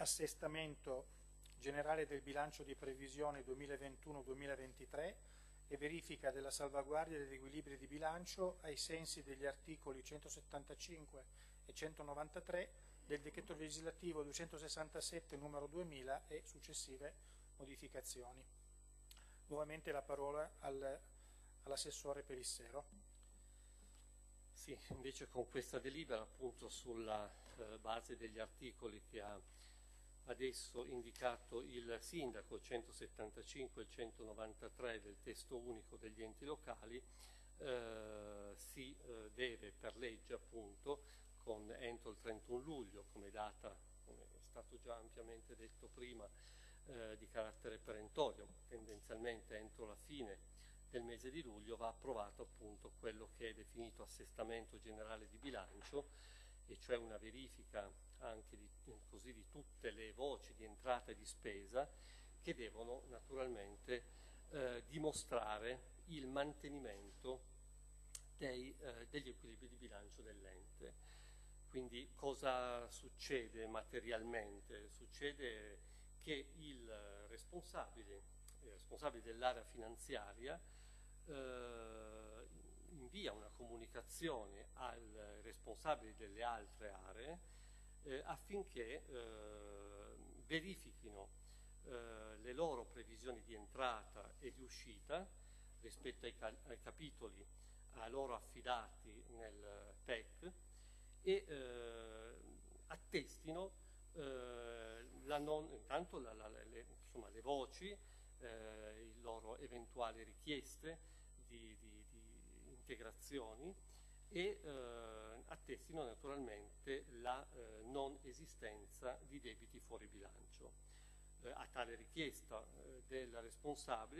assestamento generale del bilancio di previsione 2021-2023 e verifica della salvaguardia degli equilibri di bilancio ai sensi degli articoli 175 e 193 del decreto legislativo 267 numero 2000 e successive modificazioni. Nuovamente la parola all'assessore Pelissero. Sì, invece con questa delibera, appunto sulla base degli articoli che ha adesso indicato il sindaco, 175 e 193 del testo unico degli enti locali, si deve per legge, appunto, entro il 31 luglio come data, come è stato già ampiamente detto prima, di carattere perentorio, tendenzialmente entro la fine del mese di luglio va approvato appunto quello che è definito assestamento generale di bilancio, e cioè una verifica anche di tutte le voci di entrata e di spesa che devono naturalmente dimostrare il mantenimento degli equilibri di bilancio dell'ente. Quindi cosa succede materialmente? Succede che il responsabile dell'area finanziaria invia una comunicazione ai responsabili delle altre aree affinché verifichino le loro previsioni di entrata e di uscita rispetto ai capitoli a loro affidati nel PEC e attestino intanto le voci, le loro eventuali richieste di integrazioni e attestino naturalmente la non esistenza di debiti fuori bilancio. A tale richiesta del responsabile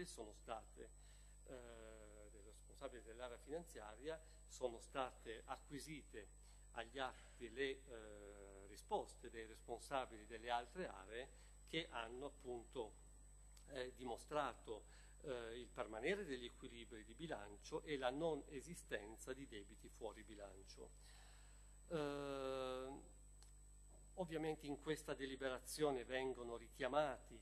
dell'area finanziaria sono state acquisite agli atti le risposte dei responsabili delle altre aree che hanno appunto dimostrato il permanere degli equilibri di bilancio e la non esistenza di debiti fuori bilancio. Ovviamente in questa deliberazione vengono richiamati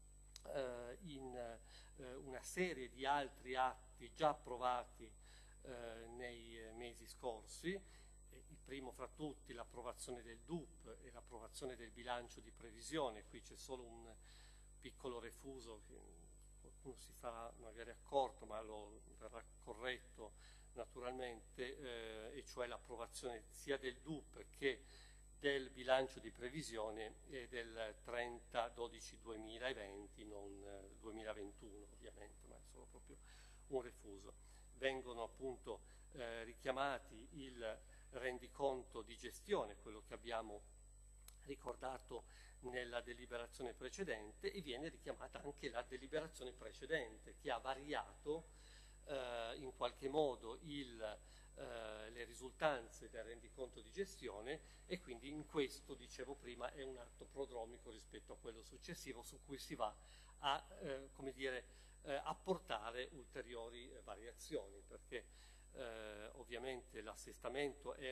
in una serie di altri atti già approvati nei mesi scorsi, il primo fra tutti l'approvazione del DUP e l'approvazione del bilancio di previsione. Qui c'è solo un piccolo refuso che qualcuno si sarà magari accorto, ma lo verrà corretto naturalmente, e cioè l'approvazione sia del DUP che del bilancio di previsione del 30/12/2020, non 2021 ovviamente, ma è solo proprio un refuso. Vengono appunto richiamati il rendiconto di gestione, quello che abbiamo ricordato nella deliberazione precedente, e viene richiamata anche la deliberazione precedente che ha variato in qualche modo le risultanze del rendiconto di gestione, e quindi in questo, dicevo prima, è un atto prodromico rispetto a quello successivo su cui si va a apportare ulteriori variazioni, perché ovviamente l'assestamento è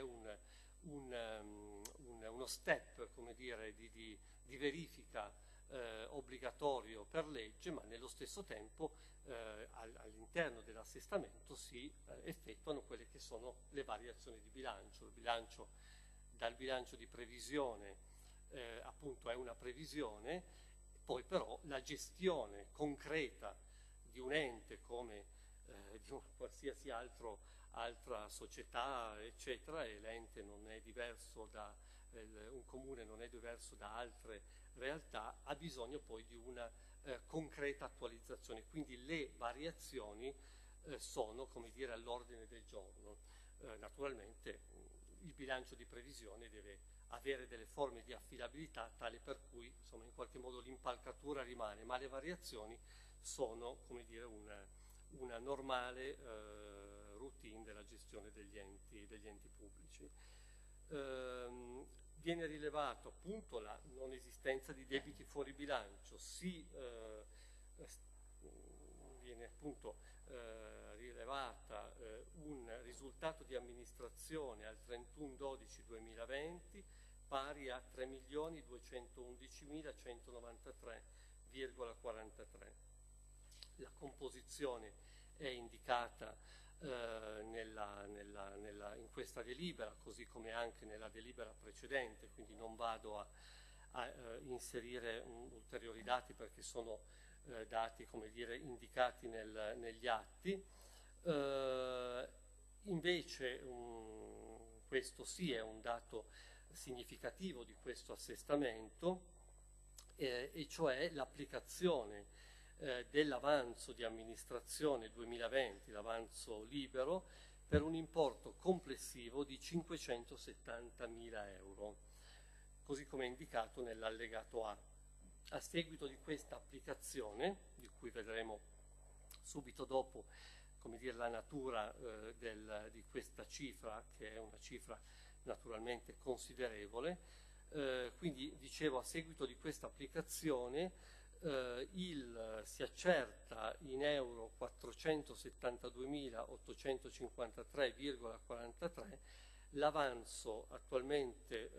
uno step, come dire, di verifica obbligatorio per legge, ma nello stesso tempo all'interno dell'assestamento si effettuano quelle che sono le variazioni di bilancio. Dal bilancio di previsione appunto è una previsione, poi però la gestione concreta di un ente come di qualsiasi altra società, eccetera, e l'ente non è diverso un comune non è diverso da altre realtà, ha bisogno poi di una concreta attualizzazione. Quindi le variazioni sono, come dire, all'ordine del giorno. Naturalmente il bilancio di previsione deve avere delle forme di affidabilità tale per cui, insomma, in qualche modo l'impalcatura rimane, ma le variazioni sono, come dire, una normale routine della gestione degli enti pubblici. Viene rilevato appunto la non esistenza di debiti fuori bilancio, viene appunto rilevata un risultato di amministrazione al 31/12/2020 pari a 3.211.193,43. La composizione è indicata in questa delibera, così come anche nella delibera precedente, quindi non vado a inserire ulteriori dati perché sono dati, come dire, indicati negli atti. Invece questo sì è un dato significativo di questo assestamento, e cioè l'applicazione dell'avanzo di amministrazione 2020, l'avanzo libero, per un importo complessivo di 570.000 euro, così come indicato nell'allegato A. A seguito di questa applicazione, di cui vedremo subito dopo, come dire, la natura di questa cifra, che è una cifra naturalmente considerevole, quindi dicevo, a seguito di questa applicazione si accerta in euro 472.853,43 l'avanzo attualmente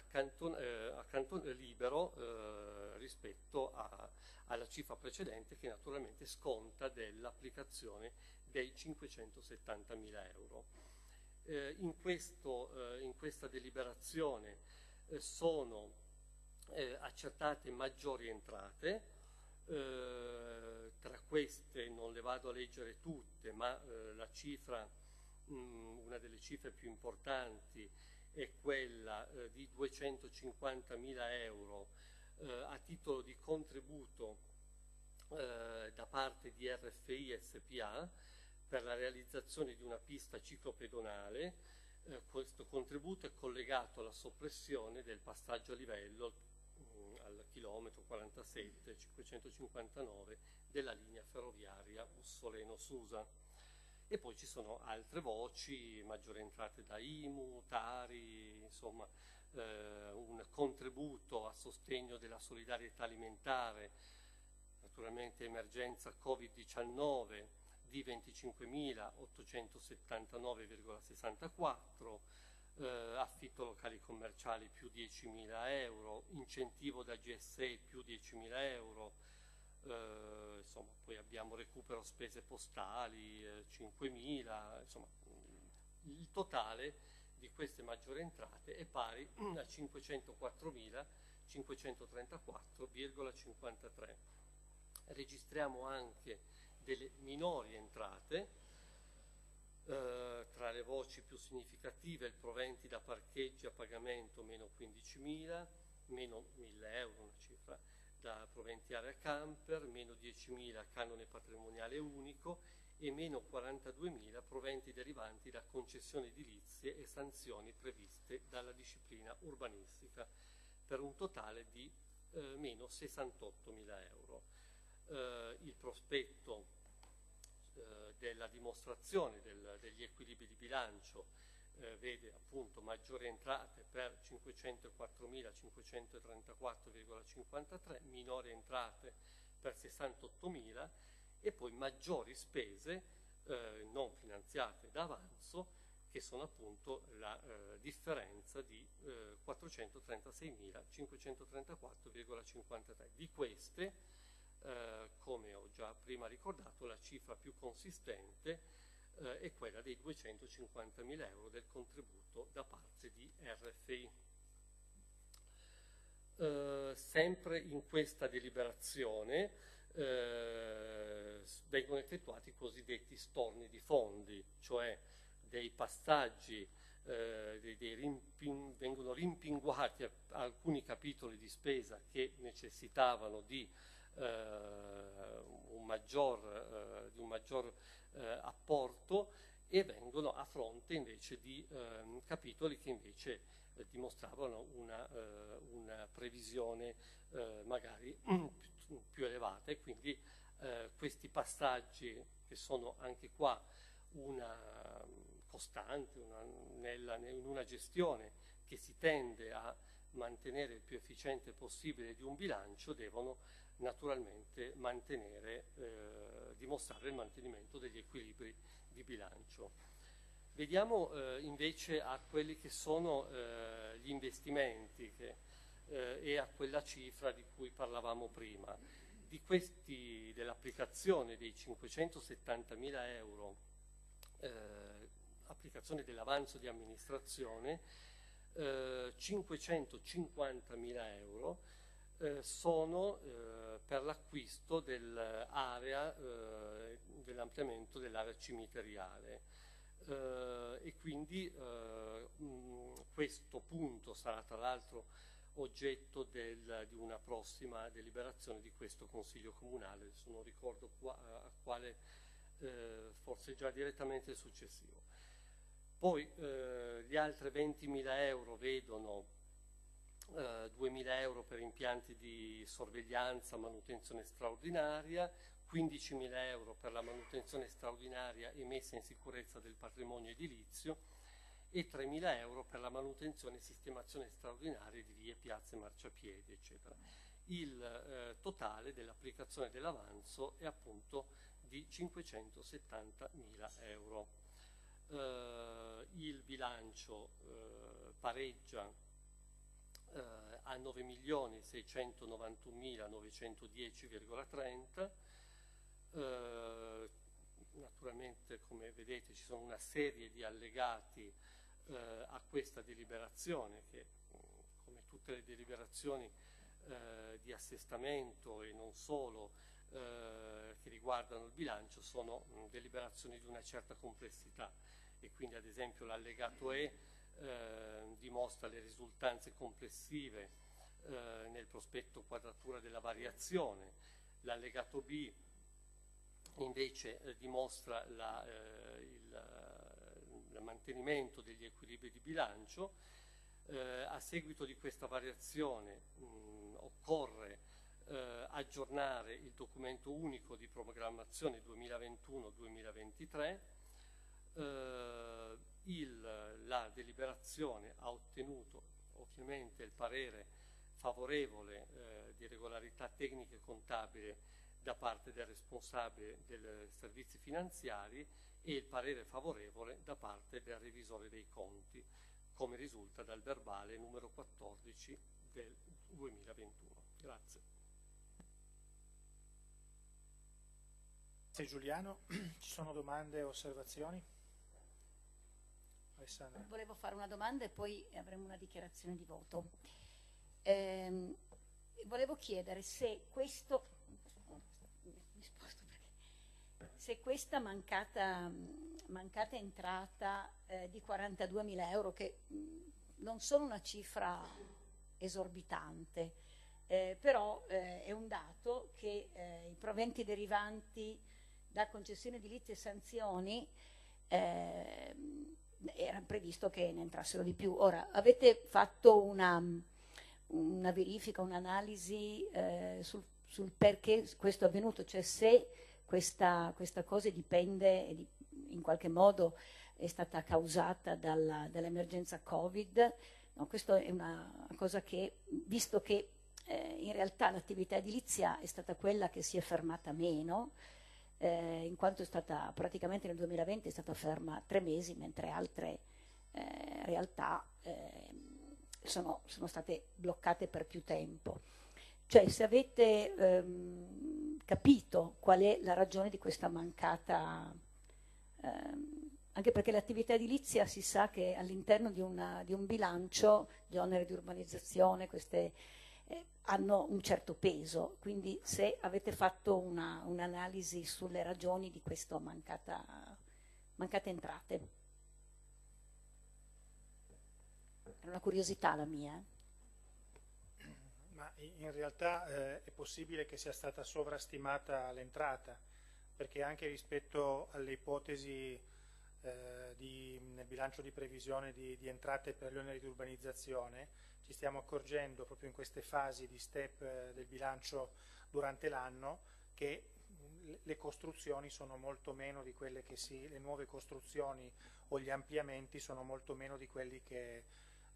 libero rispetto alla cifra precedente, che naturalmente sconta dell'applicazione dei 570.000 euro. In questa deliberazione sono accertate maggiori entrate. Tra queste non le vado a leggere tutte, ma una delle cifre più importanti è quella di 250.000 euro a titolo di contributo da parte di RFI SPA per la realizzazione di una pista ciclopedonale. Questo contributo è collegato alla soppressione del passaggio a livello al chilometro 47,559 della linea ferroviaria Bussoleno-Susa. E poi ci sono altre voci, maggiori entrate da IMU, Tari, insomma un contributo a sostegno della solidarietà alimentare, naturalmente emergenza Covid-19 di 25.879,64, affitto locali commerciali più 10.000 euro, incentivo da GSE più 10.000 euro, insomma, poi abbiamo recupero spese postali 5.000, insomma il totale di queste maggiori entrate è pari a 504.534,53. Registriamo anche delle minori entrate. Tra le voci più significative il proventi da parcheggi a pagamento meno 15.000, meno 1.000 euro, una cifra da proventi area camper, meno 10.000 canone patrimoniale unico e meno 42.000 proventi derivanti da concessioni edilizie e sanzioni previste dalla disciplina urbanistica, per un totale di meno 68.000 euro. Il prospetto della dimostrazione degli equilibri di bilancio vede appunto maggiori entrate per 504.534,53, minori entrate per 68.000 e poi maggiori spese non finanziate da avanzo, che sono appunto la differenza di 436.534,53. Di queste, come ho già prima ricordato, la cifra più consistente è quella dei 250.000 euro del contributo da parte di RFI. Sempre in questa deliberazione vengono effettuati i cosiddetti storni di fondi, cioè dei passaggi, vengono rimpinguati alcuni capitoli di spesa che necessitavano di un maggior apporto, e vengono a fronte invece di capitoli che invece dimostravano una previsione magari più elevata, e quindi questi passaggi, che sono anche qua una costante in una gestione che si tende a mantenere il più efficiente possibile di un bilancio, devono naturalmente dimostrare il mantenimento degli equilibri di bilancio. Vediamo invece a quelli che sono gli investimenti e a quella cifra di cui parlavamo prima. Di questi, dell'applicazione dei 570.000 euro, applicazione dell'avanzo di amministrazione, 550.000 euro sono per l'acquisto dell'area, dell'ampliamento dell'area cimiteriale. E quindi questo punto sarà tra l'altro oggetto di una prossima deliberazione di questo Consiglio Comunale, adesso non ricordo a quale, forse già direttamente il successivo. Poi gli altri 20.000 euro vedono 2.000 euro per impianti di sorveglianza, manutenzione straordinaria, 15.000 euro per la manutenzione straordinaria e messa in sicurezza del patrimonio edilizio e 3.000 euro per la manutenzione e sistemazione straordinaria di vie, piazze, marciapiedi, eccetera. Il totale dell'applicazione dell'avanzo è appunto di 570.000 euro. Il bilancio pareggia a 9.691.910,30. Naturalmente, come vedete, ci sono una serie di allegati a questa deliberazione che, come tutte le deliberazioni di assestamento e non solo che riguardano il bilancio, sono deliberazioni di una certa complessità, e quindi ad esempio l'allegato E dimostra le risultanze complessive nel prospetto quadratura della variazione, l'allegato B invece dimostra il mantenimento degli equilibri di bilancio. A seguito di questa variazione occorre aggiornare il documento unico di programmazione 2021-2023. La deliberazione ha ottenuto ovviamente il parere favorevole di regolarità tecnica e contabile da parte del responsabile dei servizi finanziari e il parere favorevole da parte del revisore dei conti, come risulta dal verbale numero 14 del 2021. Grazie. Grazie Giuliano. Ci sono domande o osservazioni? Alessandra. Volevo fare una domanda e poi avremo una dichiarazione di voto. Volevo chiedere se questa mancata entrata di 42.000 euro, che non sono una cifra esorbitante, però è un dato che i proventi derivanti da concessioni edilizie e sanzioni era previsto che ne entrassero di più. Ora, avete fatto una verifica, un'analisi sul perché questo è avvenuto, cioè se questa cosa dipende in qualche modo, è stata causata dall'emergenza Covid? No, questa è una cosa che, visto che in realtà l'attività edilizia è stata quella che si è fermata meno, in quanto è stata praticamente nel 2020 è stata ferma 3 mesi, mentre altre realtà sono state bloccate per più tempo. Cioè, se avete capito qual è la ragione di questa mancata, anche perché l'attività edilizia si sa che all'interno di un bilancio, gli oneri di urbanizzazione, queste hanno un certo peso, quindi se avete fatto un'analisi sulle ragioni di questa mancate entrate. È una curiosità la mia. Ma in realtà è possibile che sia stata sovrastimata l'entrata, perché anche rispetto alle ipotesi nel bilancio di previsione di entrate per gli oneri di urbanizzazione, ci stiamo accorgendo proprio in queste fasi di step del bilancio durante l'anno che le costruzioni sono molto meno di quelle le nuove costruzioni o gli ampliamenti sono molto meno di quelli che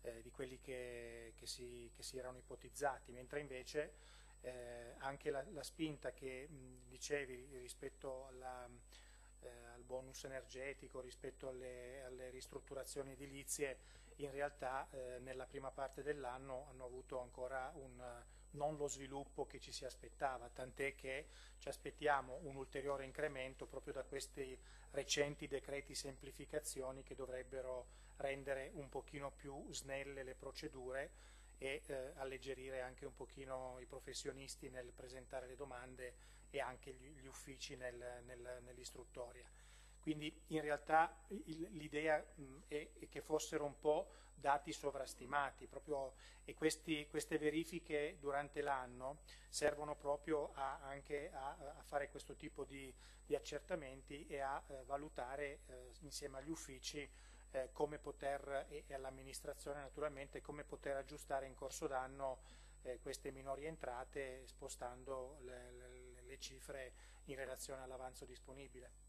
si erano ipotizzati, mentre invece anche la spinta che dicevi rispetto al bonus energetico, rispetto alle ristrutturazioni edilizie, in realtà nella prima parte dell'anno hanno avuto ancora non lo sviluppo che ci si aspettava, tant'è che ci aspettiamo un ulteriore incremento proprio da questi recenti decreti semplificazioni che dovrebbero rendere un pochino più snelle le procedure e alleggerire anche un pochino i professionisti nel presentare le domande e anche gli uffici nell'istruttoria. Quindi in realtà l'idea è che fossero un po' dati sovrastimati e queste verifiche durante l'anno servono proprio anche a fare questo tipo di accertamenti e a valutare insieme agli uffici come poter, e all'amministrazione naturalmente, come poter aggiustare in corso d'anno queste minori entrate spostando le cifre in relazione all'avanzo disponibile.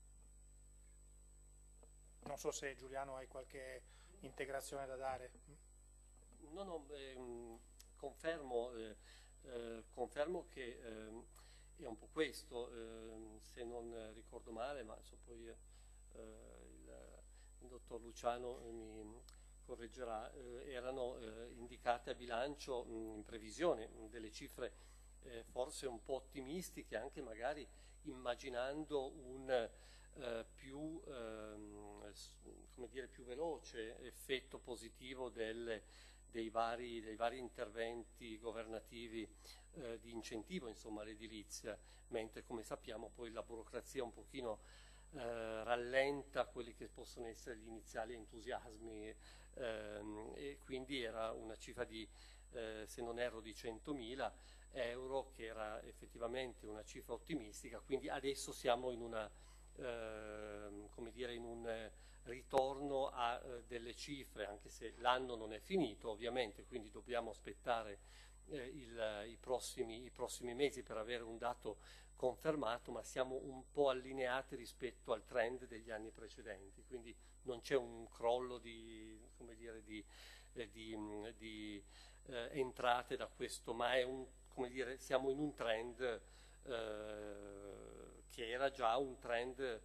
Non so se Giuliano hai qualche integrazione da dare. No, confermo che è un po' questo, se non ricordo male, ma poi il dottor Luciano mi correggerà, erano indicate a bilancio in previsione delle cifre forse un po' ottimistiche, anche magari immaginando un più veloce effetto positivo dei vari interventi governativi di incentivo, insomma, all'edilizia, mentre come sappiamo poi la burocrazia un pochino rallenta quelli che possono essere gli iniziali entusiasmi, e quindi era una cifra di, se non erro, di 100.000 euro, che era effettivamente una cifra ottimistica. Quindi adesso siamo in in un ritorno a delle cifre, anche se l'anno non è finito ovviamente, quindi dobbiamo aspettare i prossimi mesi per avere un dato confermato, ma siamo un po' allineati rispetto al trend degli anni precedenti, quindi non c'è un crollo di entrate da questo, ma è siamo in un trend che era già un trend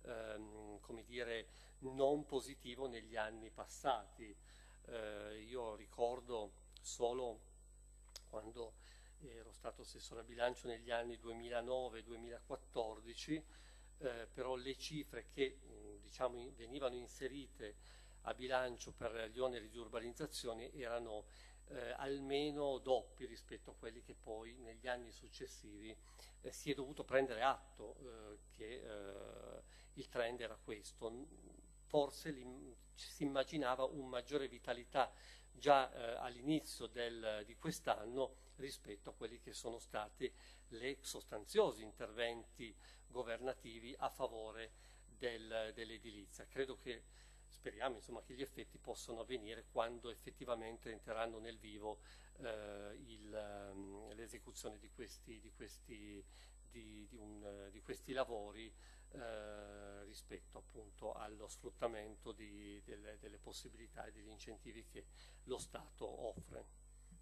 non positivo negli anni passati. Io ricordo solo quando ero stato assessore a bilancio negli anni 2009-2014, però le cifre che venivano inserite a bilancio per gli oneri di urbanizzazione erano almeno doppi rispetto a quelli che poi negli anni successivi si è dovuto prendere atto che il trend era questo. Forse si immaginava una maggiore vitalità già all'inizio di quest'anno rispetto a quelli che sono stati le sostanziosi interventi governativi a favore dell'edilizia. Speriamo che gli effetti possano avvenire quando effettivamente entreranno nel vivo l'esecuzione di questi lavori rispetto appunto allo sfruttamento delle possibilità e degli incentivi che lo Stato offre.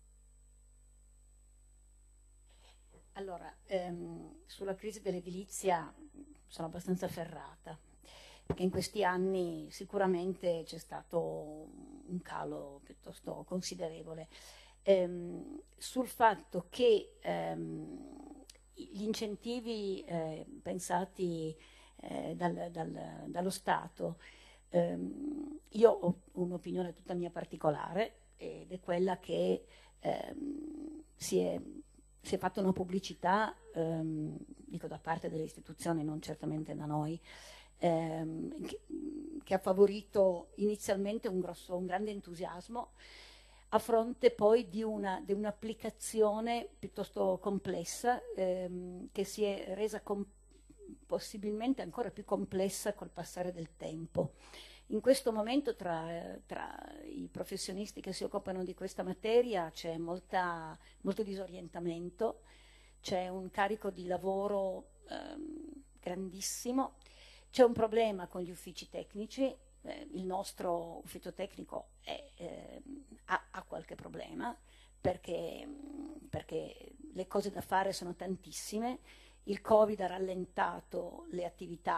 Allora, sulla crisi dell'edilizia sono abbastanza ferrata, perché in questi anni sicuramente c'è stato un calo piuttosto considerevole. Sul fatto che gli incentivi pensati dallo Stato, io ho un'opinione tutta mia particolare, ed è quella che si è fatta una pubblicità, dico da parte delle istituzioni, non certamente da noi, che ha favorito inizialmente un grande entusiasmo a fronte poi di un'applicazione piuttosto complessa, che si è resa possibilmente ancora più complessa col passare del tempo. In questo momento tra i professionisti che si occupano di questa materia c'è molto disorientamento, c'è un carico di lavoro grandissimo, c'è un problema con gli uffici tecnici, il nostro ufficio tecnico ha qualche problema perché le cose da fare sono tantissime, il Covid ha rallentato le attività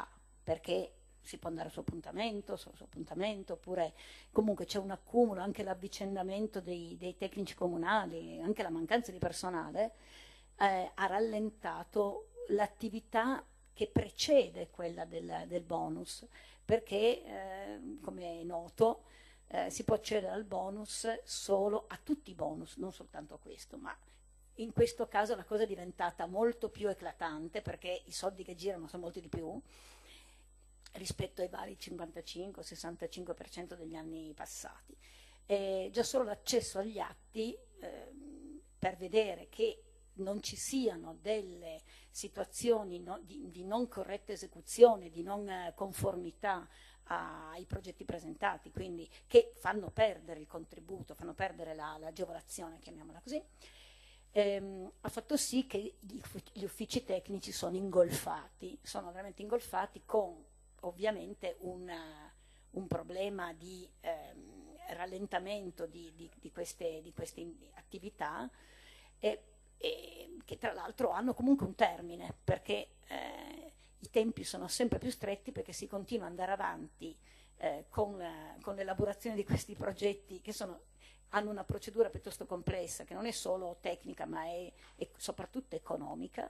perché si può andare su appuntamento, oppure comunque c'è un accumulo, anche l'avvicendamento dei tecnici comunali, anche la mancanza di personale ha rallentato l'attività che precede quella del bonus, perché come è noto si può accedere al bonus solo a tutti i bonus, non soltanto a questo, ma in questo caso la cosa è diventata molto più eclatante perché i soldi che girano sono molti di più rispetto ai vari 55-65% degli anni passati. Già solo l'accesso agli atti per vedere che non ci siano delle situazioni di non corretta esecuzione, di non conformità ai progetti presentati, quindi che fanno perdere il contributo, fanno perdere l'agevolazione, chiamiamola così, ha fatto sì che gli uffici tecnici sono veramente ingolfati con ovviamente un problema di rallentamento di queste attività che tra l'altro hanno comunque un termine, perché i tempi sono sempre più stretti, perché si continua ad andare avanti con l'elaborazione di questi progetti che hanno una procedura piuttosto complessa, che non è solo tecnica ma è soprattutto economica,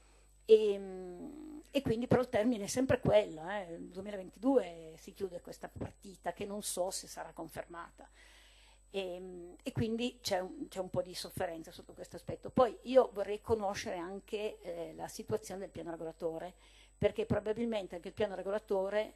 e quindi però il termine è sempre quello, nel 2022 si chiude questa partita che non so se sarà confermata. E quindi c'è un po' di sofferenza sotto questo aspetto. Poi io vorrei conoscere anche la situazione del piano regolatore, perché probabilmente anche il piano regolatore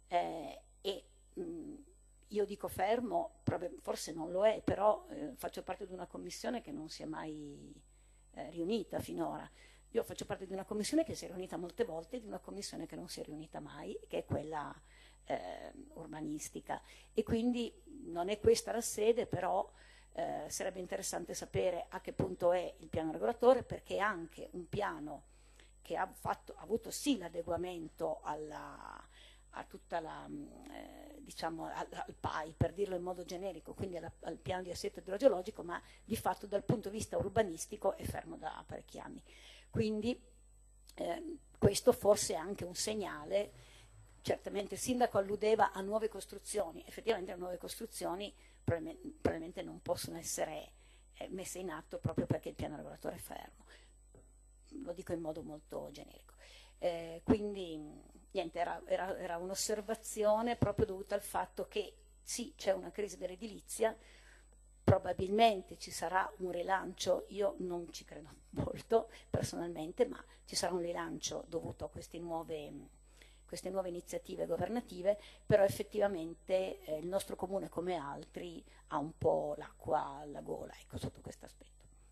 io dico fermo, forse non lo è, però faccio parte di una commissione che non si è mai riunita finora. Io faccio parte di una commissione che si è riunita molte volte e di una commissione che non si è riunita mai, che è quella urbanistica, e quindi non è questa la sede, però sarebbe interessante sapere a che punto è il piano regolatore, perché è anche un piano che ha avuto sì l'adeguamento a tutta diciamo al PAI, per dirlo in modo generico, quindi al piano di assetto idrogeologico, ma di fatto dal punto di vista urbanistico è fermo da parecchi anni. Quindi questo forse è anche un segnale. Certamente il sindaco alludeva a nuove costruzioni, effettivamente le nuove costruzioni probabilmente non possono essere messe in atto proprio perché il piano regolatore è fermo, lo dico in modo molto generico. Quindi niente, era un'osservazione proprio dovuta al fatto che sì, c'è una crisi dell'edilizia, probabilmente ci sarà un rilancio, io non ci credo molto personalmente, ma ci sarà un rilancio dovuto a queste nuove iniziative governative, però effettivamente il nostro comune, come altri, ha un po' l'acqua alla gola, ecco, sotto questo aspetto.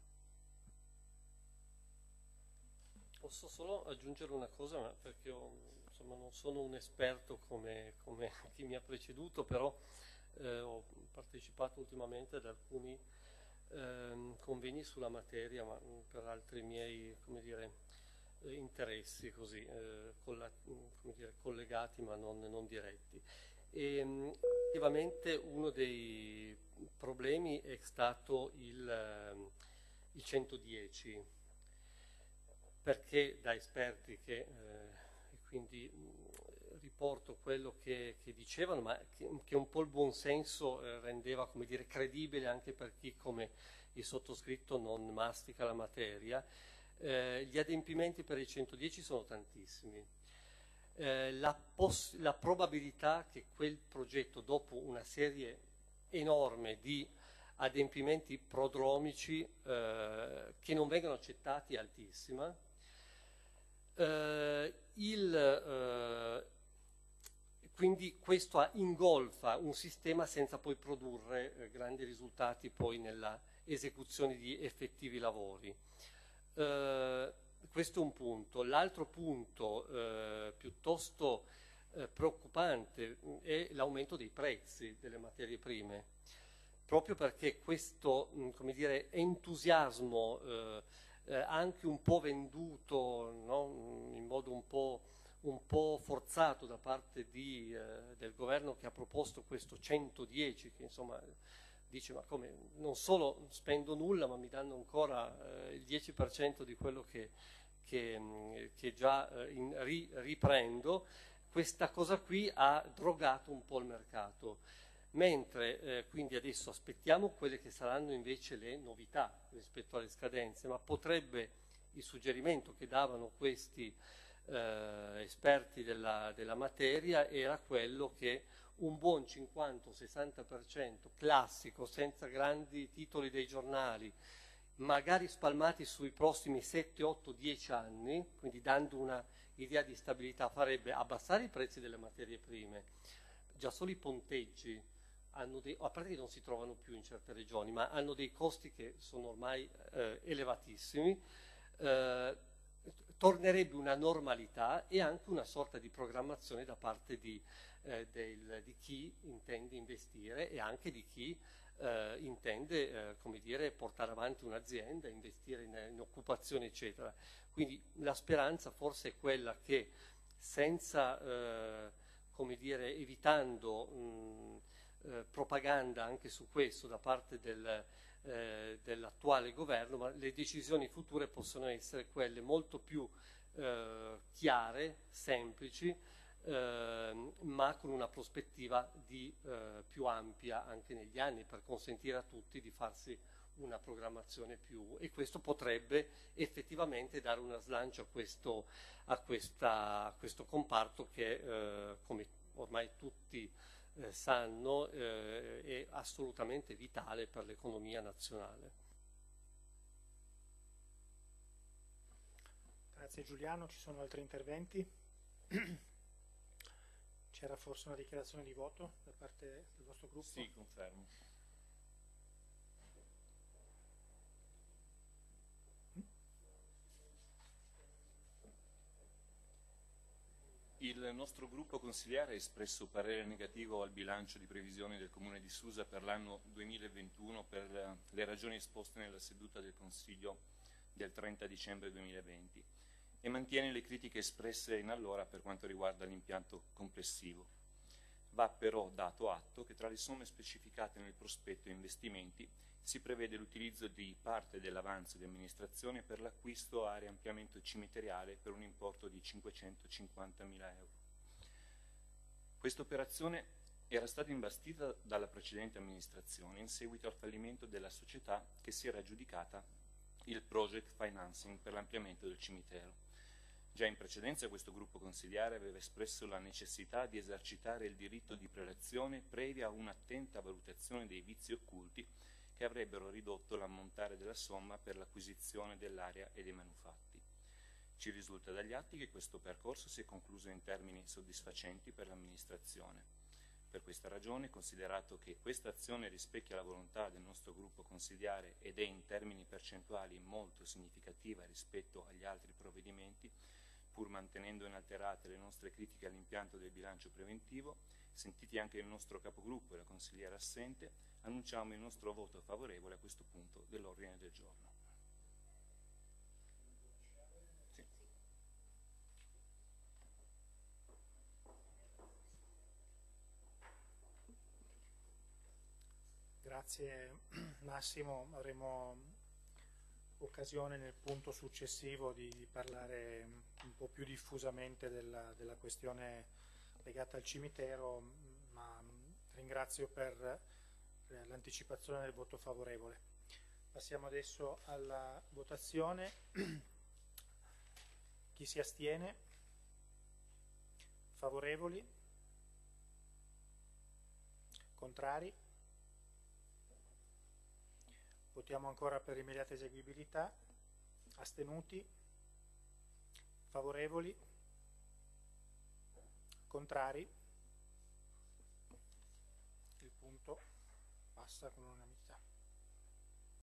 Posso solo aggiungere una cosa, ma perché io insomma, non sono un esperto come chi mi ha preceduto, però ho partecipato ultimamente ad alcuni convegni sulla materia, ma per altri miei, come dire, interessi così, come dire, collegati ma non diretti. E effettivamente uno dei problemi è stato il 110, perché da esperti e quindi riporto quello che dicevano, ma che un po' il buonsenso rendeva, come dire, credibile anche per chi come il sottoscritto non mastica la materia. Gli adempimenti per il 110 sono tantissimi. La probabilità che quel progetto, dopo una serie enorme di adempimenti prodromici che non vengono accettati, è altissima. Quindi questo ingolfa un sistema senza poi produrre grandi risultati poi nella esecuzione di effettivi lavori. Questo è un punto. L'altro punto piuttosto preoccupante è l'aumento dei prezzi delle materie prime, proprio perché questo, come dire, entusiasmo anche un po' venduto, no? In modo un po' forzato da parte del governo che ha proposto questo 110, che insomma dice ma come, non solo spendo nulla ma mi danno ancora il 10% di quello che già riprendo. questa cosa qui ha drogato un po' il mercato, mentre quindi adesso aspettiamo quelle che saranno invece le novità rispetto alle scadenze, ma potrebbe il suggerimento che davano questi esperti della materia era quello che un buon 50-60% classico, senza grandi titoli dei giornali, magari spalmati sui prossimi 7, 8, 10 anni, quindi dando una idea di stabilità, farebbe abbassare i prezzi delle materie prime. Già solo i ponteggi hanno a parte che non si trovano più in certe regioni, ma hanno dei costi che sono ormai elevatissimi. Tornerebbe una normalità e anche una sorta di programmazione da parte di chi intende investire e anche di chi intende come dire, portare avanti un'azienda, investire in occupazione, eccetera. Quindi la speranza forse è quella che senza, come dire, evitando propaganda anche su questo da parte dell'attuale governo, ma le decisioni future possono essere quelle molto più chiare, semplici, ma con una prospettiva più ampia anche negli anni, per consentire a tutti di farsi una programmazione più, e questo potrebbe effettivamente dare una slancio a questo comparto che come ormai tutti sanno è assolutamente vitale per l'economia nazionale. Grazie Giuliano, ci sono altri interventi? C'era forse una dichiarazione di voto da parte del vostro gruppo? Sì, confermo. Il nostro gruppo consigliare ha espresso parere negativo al bilancio di previsione del Comune di Susa per l'anno 2021 per le ragioni esposte nella seduta del Consiglio del 30 dicembre 2020 e mantiene le critiche espresse in allora per quanto riguarda l'impianto complessivo. Va però dato atto che tra le somme specificate nel prospetto investimenti si prevede l'utilizzo di parte dell'avanzo di amministrazione per l'acquisto a riampliamento cimiteriale per un importo di 550.000 euro. Questa operazione era stata imbastita dalla precedente amministrazione in seguito al fallimento della società che si era aggiudicata il project financing per l'ampliamento del cimitero. Già in precedenza questo gruppo consigliare aveva espresso la necessità di esercitare il diritto di prelazione previa un'attenta valutazione dei vizi occulti che avrebbero ridotto l'ammontare della somma per l'acquisizione dell'area e dei manufatti. Ci risulta dagli atti che questo percorso si è concluso in termini soddisfacenti per l'amministrazione. Per questa ragione, considerato che questa azione rispecchia la volontà del nostro gruppo consigliare ed è in termini percentuali molto significativa rispetto agli altri provvedimenti, pur mantenendo inalterate le nostre critiche all'impianto del bilancio preventivo, sentiti anche il nostro capogruppo e la consigliera assente, annunciamo il nostro voto favorevole a questo punto dell'ordine del giorno. Sì. Grazie Massimo, avremo occasione nel punto successivo di parlare un po' più diffusamente della questione legata al cimitero, ma ringrazio per l'anticipazione del voto favorevole. Passiamo adesso alla votazione. Chi si astiene? Favorevoli? Contrari? Votiamo ancora per immediata eseguibilità. Astenuti? Favorevoli? Contrari? Il punto passa con unanimità.